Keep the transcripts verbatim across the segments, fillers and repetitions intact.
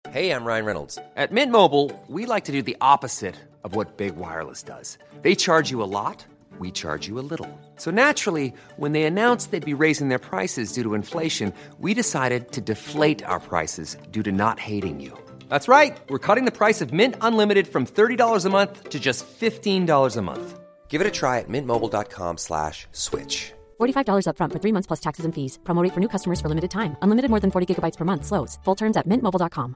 Hey, I'm Ryan Reynolds. At Mint Mobile, we like to do the opposite of what Big Wireless does. They charge you a lot, we charge you a little. So naturally, when they announced they'd be raising their prices due to inflation, we decided to deflate our prices due to not hating you. That's right. We're cutting the price of Mint Unlimited from thirty dollars a month to just fifteen dollars a month. Give it a try at mintmobile.com slash switch. forty-five dollars up front for three months plus taxes and fees. Promo rate for new customers for limited time. Unlimited more than forty gigabytes per month. Slows full terms at mint mobile dot com.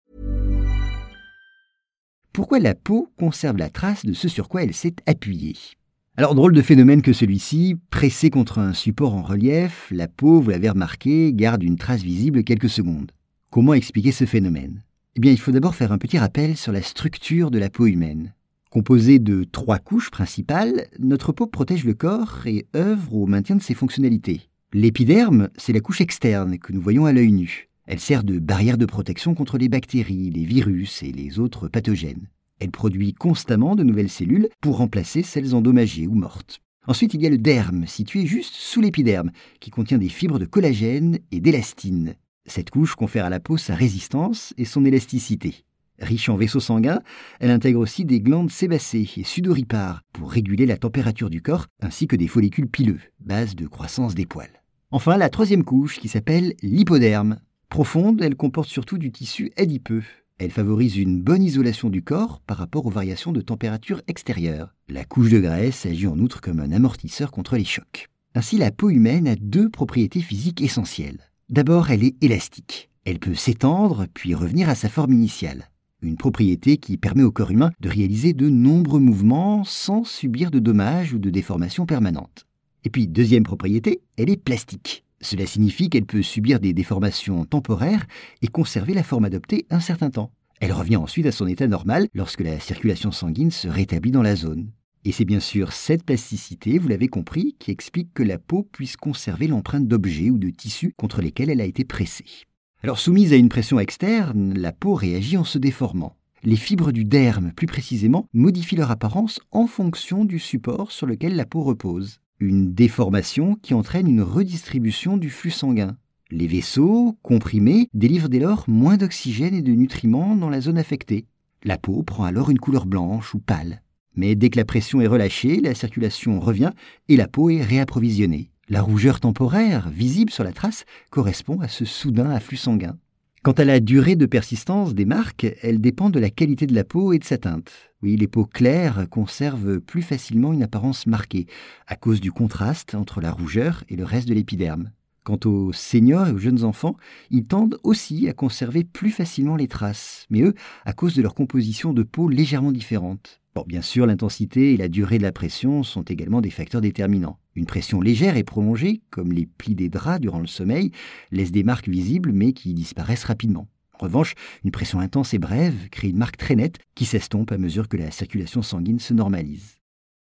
Pourquoi la peau conserve la trace de ce sur quoi elle s'est appuyée? Alors, drôle de phénomène que celui-ci, pressé contre un support en relief, la peau, vous l'avez remarqué, garde une trace visible quelques secondes. Comment expliquer ce phénomène? Eh bien, il faut d'abord faire un petit rappel sur la structure de la peau humaine. Composée de trois couches principales, notre peau protège le corps et œuvre au maintien de ses fonctionnalités. L'épiderme, c'est la couche externe que nous voyons à l'œil nu. Elle sert de barrière de protection contre les bactéries, les virus et les autres pathogènes. Elle produit constamment de nouvelles cellules pour remplacer celles endommagées ou mortes. Ensuite, il y a le derme, situé juste sous l'épiderme, qui contient des fibres de collagène et d'élastine. Cette couche confère à la peau sa résistance et son élasticité. Riche en vaisseaux sanguins, elle intègre aussi des glandes sébacées et sudoripares pour réguler la température du corps, ainsi que des follicules pileux, base de croissance des poils. Enfin, la troisième couche, qui s'appelle l'hypoderme. Profonde, elle comporte surtout du tissu adipeux. Elle favorise une bonne isolation du corps par rapport aux variations de température extérieure. La couche de graisse agit en outre comme un amortisseur contre les chocs. Ainsi, la peau humaine a deux propriétés physiques essentielles. D'abord, elle est élastique. Elle peut s'étendre puis revenir à sa forme initiale. Une propriété qui permet au corps humain de réaliser de nombreux mouvements sans subir de dommages ou de déformations permanentes. Et puis, deuxième propriété, elle est plastique. Cela signifie qu'elle peut subir des déformations temporaires et conserver la forme adoptée un certain temps. Elle revient ensuite à son état normal lorsque la circulation sanguine se rétablit dans la zone. Et c'est bien sûr cette plasticité, vous l'avez compris, qui explique que la peau puisse conserver l'empreinte d'objets ou de tissus contre lesquels elle a été pressée. Alors, soumise à une pression externe, la peau réagit en se déformant. Les fibres du derme, plus précisément, modifient leur apparence en fonction du support sur lequel la peau repose. Une déformation qui entraîne une redistribution du flux sanguin. Les vaisseaux, comprimés, délivrent dès lors moins d'oxygène et de nutriments dans la zone affectée. La peau prend alors une couleur blanche ou pâle. Mais dès que la pression est relâchée, la circulation revient et la peau est réapprovisionnée. La rougeur temporaire, visible sur la trace, correspond à ce soudain afflux sanguin. Quant à la durée de persistance des marques, elle dépend de la qualité de la peau et de sa teinte. Oui, les peaux claires conservent plus facilement une apparence marquée, à cause du contraste entre la rougeur et le reste de l'épiderme. Quant aux seniors et aux jeunes enfants, ils tendent aussi à conserver plus facilement les traces, mais eux, à cause de leur composition de peau légèrement différente. Bon, bien sûr, l'intensité et la durée de la pression sont également des facteurs déterminants. Une pression légère et prolongée, comme les plis des draps durant le sommeil, laisse des marques visibles mais qui disparaissent rapidement. En revanche, une pression intense et brève crée une marque très nette qui s'estompe à mesure que la circulation sanguine se normalise.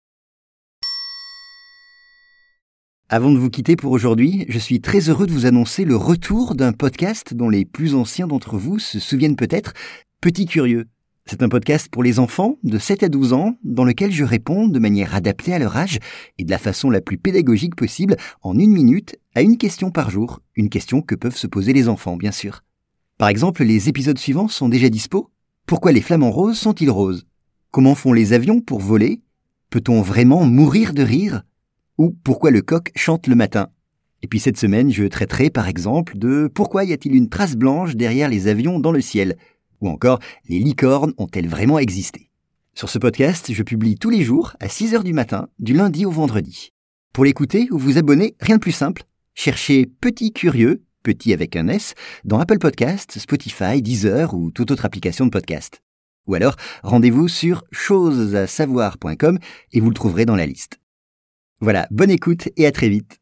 Avant de vous quitter pour aujourd'hui, je suis très heureux de vous annoncer le retour d'un podcast dont les plus anciens d'entre vous se souviennent peut-être, Petit Curieux. C'est un podcast pour les enfants de sept à douze ans dans lequel je réponds de manière adaptée à leur âge et de la façon la plus pédagogique possible en une minute à une question par jour, une question que peuvent se poser les enfants bien sûr. Par exemple, les épisodes suivants sont déjà dispo. Pourquoi les flamants roses sont-ils roses? Comment font les avions pour voler? Peut-on vraiment mourir de rire? Ou pourquoi le coq chante le matin? Et puis cette semaine, je traiterai par exemple de pourquoi y a-t-il une trace blanche derrière les avions dans le ciel? Ou encore, les licornes ont-elles vraiment existé? Sur ce podcast, je publie tous les jours à six heures du matin, du lundi au vendredi. Pour l'écouter ou vous abonner, rien de plus simple. Cherchez Petit Curieux, petit avec un S, dans Apple Podcasts, Spotify, Deezer ou toute autre application de podcast. Ou alors, rendez-vous sur choses à savoir point com et vous le trouverez dans la liste. Voilà, bonne écoute et à très vite.